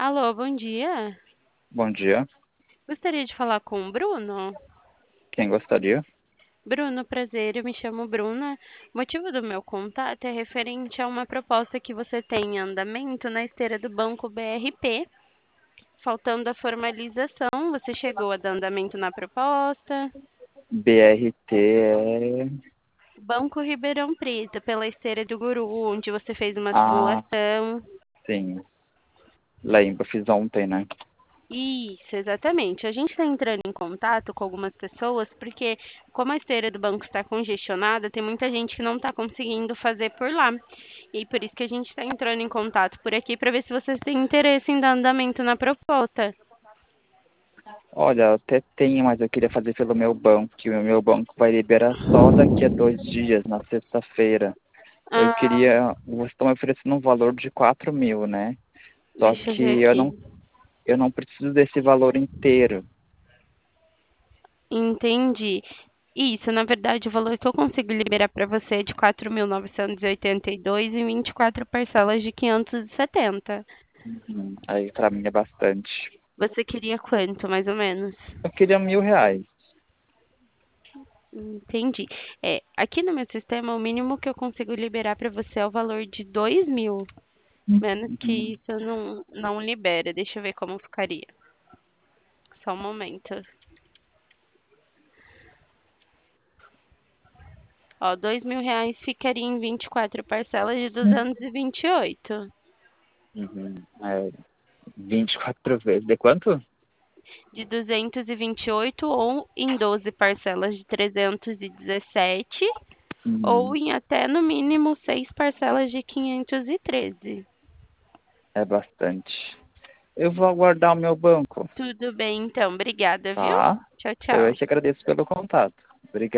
Alô, bom dia. Bom dia. Gostaria de falar com o Bruno. Quem gostaria? Bruno, prazer, eu me chamo Bruna. O motivo do meu contato é referente a uma proposta que você tem em andamento na esteira do Banco BRP. Faltando a formalização, você chegou a dar andamento na proposta. BRT é. Banco Ribeirão Preto, pela esteira do Guru, onde você fez uma Ah, simulação. sim. Lembro, fiz ontem, né? Isso, exatamente. A gente está entrando em contato com algumas pessoas porque, como a esteira do banco está congestionada, tem muita gente que não está conseguindo fazer por lá. E por isso que a gente está entrando em contato por aqui para ver se vocês têm interesse em dar andamento na proposta. Olha, eu até tenho, mas eu queria fazer pelo meu banco, que o meu banco vai liberar só daqui a 2 dias, na sexta-feira. Eu Ah, queria. Vocês estão me oferecendo um valor de 4.000, né? Só deixa eu ver que eu aqui. não, eu não preciso desse valor inteiro. Entendi. Isso, na verdade, o valor que eu consigo liberar para você é de 4.982 e 24 parcelas de 570. Aí pra mim é bastante. Você queria quanto, mais ou menos? Eu queria R$ 1.000. Entendi. Aqui no meu sistema, o mínimo que eu consigo liberar para você é o valor de 2.000. Menos que Uhum. isso eu não libera. Deixa eu ver como ficaria. Só um momento. Ó, R$ 2.000 ficaria em 24 parcelas de 228. Uhum. 24 vezes. De quanto? De 228 ou em 12 parcelas de 317 ou Uhum. em até no mínimo 6 parcelas de 513. É bastante. Eu vou aguardar o meu banco, Tudo bem, então. Obrigada, viu? tá? Tchau, Eu é tchau. que agradeço pelo contato. Obrigado.